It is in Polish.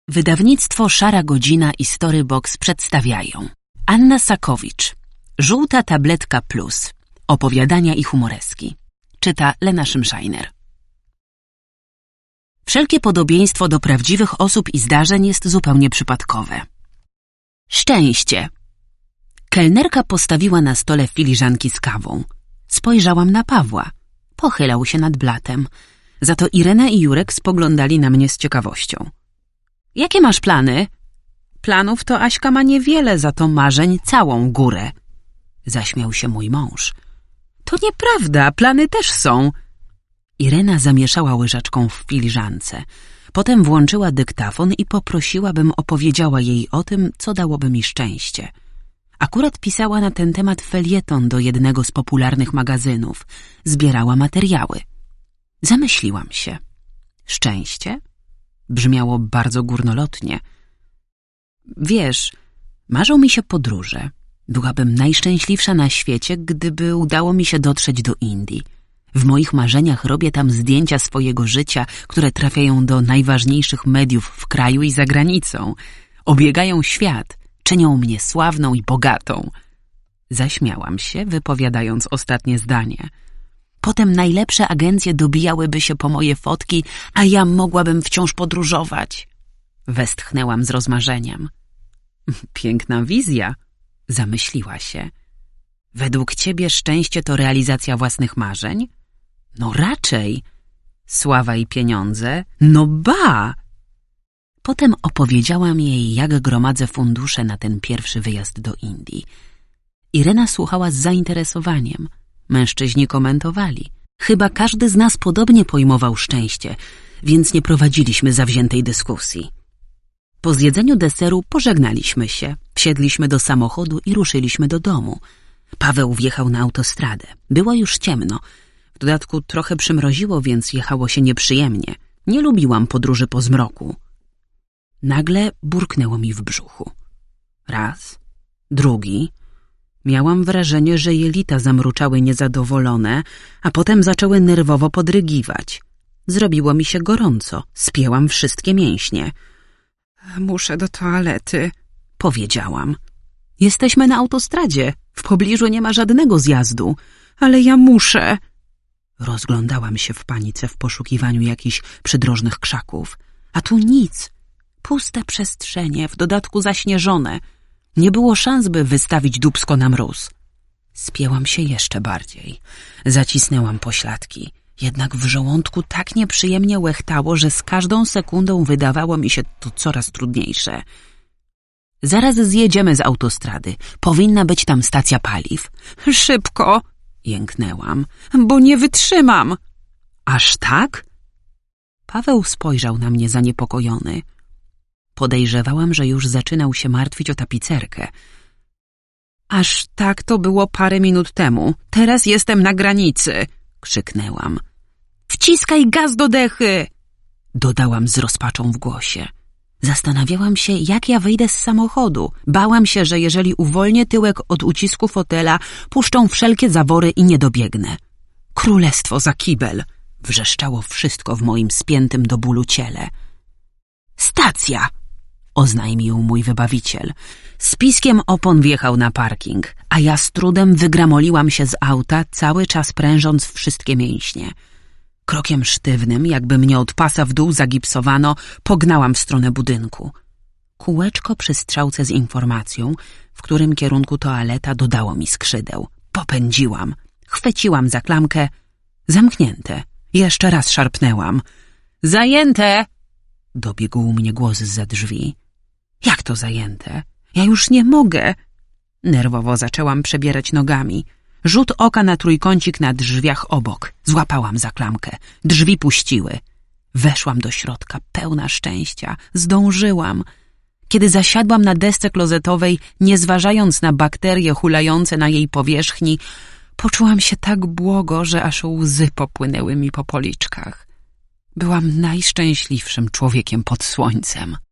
Wydawnictwo Szara Godzina i Storybox przedstawiają Anna Sakowicz, Żółta tabletka plus. Opowiadania i humoreski. Czyta Lena Szymszajner. Wszelkie podobieństwo do prawdziwych osób i zdarzeń jest zupełnie przypadkowe. Szczęście. Kelnerka postawiła na stole filiżanki z kawą. Spojrzałam na Pawła. Pochylał się nad blatem. Za to Irena i Jurek spoglądali na mnie z ciekawością. Jakie masz plany? Planów to Aśka ma niewiele, za to marzeń całą górę. Zaśmiał się mój mąż. To nieprawda, plany też są. Irena zamieszała łyżeczką w filiżance. Potem włączyła dyktafon i poprosiła, bym opowiedziała jej o tym, co dałoby mi szczęście. Akurat pisała na ten temat felieton do jednego z popularnych magazynów. Zbierała materiały. Zamyśliłam się. Szczęście? Brzmiało bardzo górnolotnie. Wiesz, marzą mi się podróże. Byłabym najszczęśliwsza na świecie, gdyby udało mi się dotrzeć do Indii. W moich marzeniach robię tam zdjęcia swojego życia, które trafiają do najważniejszych mediów w kraju i za granicą. Obiegają świat, czynią mnie sławną i bogatą. Zaśmiałam się, wypowiadając ostatnie zdanie. Potem najlepsze agencje dobijałyby się po moje fotki, a ja mogłabym wciąż podróżować. Westchnęłam z rozmarzeniem. Piękna wizja, zamyśliła się. Według ciebie szczęście to realizacja własnych marzeń? No raczej. Sława i pieniądze? No ba! Potem opowiedziałam jej, jak gromadzę fundusze na ten pierwszy wyjazd do Indii. Irena słuchała z zainteresowaniem. Mężczyźni komentowali. Chyba każdy z nas podobnie pojmował szczęście, więc nie prowadziliśmy zawziętej dyskusji. Po zjedzeniu deseru pożegnaliśmy się, wsiedliśmy do samochodu i ruszyliśmy do domu. Paweł wjechał na autostradę. Było już ciemno. W dodatku trochę przymroziło, więc jechało się nieprzyjemnie. Nie lubiłam podróży po zmroku. Nagle burknęło mi w brzuchu. Raz, drugi. Miałam wrażenie, że jelita zamruczały niezadowolone, a potem zaczęły nerwowo podrygiwać. Zrobiło mi się gorąco. Spięłam wszystkie mięśnie. Muszę do toalety, powiedziałam. Jesteśmy na autostradzie. W pobliżu nie ma żadnego zjazdu. Ale ja muszę. Rozglądałam się w panice w poszukiwaniu jakichś przydrożnych krzaków. A tu nic. Puste przestrzenie, w dodatku zaśnieżone. Nie było szans, by wystawić dupsko na mróz. Spięłam się jeszcze bardziej. Zacisnęłam pośladki. Jednak w żołądku tak nieprzyjemnie łechtało, że z każdą sekundą wydawało mi się to coraz trudniejsze. Zaraz zjedziemy z autostrady. Powinna być tam stacja paliw. Szybko! Jęknęłam. Bo nie wytrzymam! Aż tak? Paweł spojrzał na mnie zaniepokojony. Podejrzewałam, że już zaczynał się martwić o tapicerkę. Aż tak to było parę minut temu. Teraz jestem na granicy! Krzyknęłam. Wciskaj gaz do dechy! Dodałam z rozpaczą w głosie. Zastanawiałam się, jak ja wyjdę z samochodu. Bałam się, że jeżeli uwolnię tyłek od ucisku fotela, puszczą wszelkie zawory i nie dobiegnę. Królestwo za kibel! Wrzeszczało wszystko w moim spiętym do bólu ciele. Stacja! Oznajmił mój wybawiciel. Z piskiem opon wjechał na parking, a ja z trudem wygramoliłam się z auta, cały czas prężąc wszystkie mięśnie. Krokiem sztywnym, jakby mnie od pasa w dół zagipsowano, pognałam w stronę budynku. Kółeczko przy strzałce z informacją, w którym kierunku toaleta, dodało mi skrzydeł. Popędziłam. Chwyciłam za klamkę. Zamknięte. Jeszcze raz szarpnęłam. Zajęte! Dobiegł mnie głos zza drzwi. Jak to zajęte? Ja już nie mogę. Nerwowo zaczęłam przebierać nogami. Rzut oka na trójkącik na drzwiach obok. Złapałam za klamkę. Drzwi puściły. Weszłam do środka, pełna szczęścia. Zdążyłam. Kiedy zasiadłam na desce klozetowej, nie zważając na bakterie hulające na jej powierzchni, poczułam się tak błogo, że aż łzy popłynęły mi po policzkach. Byłam najszczęśliwszym człowiekiem pod słońcem.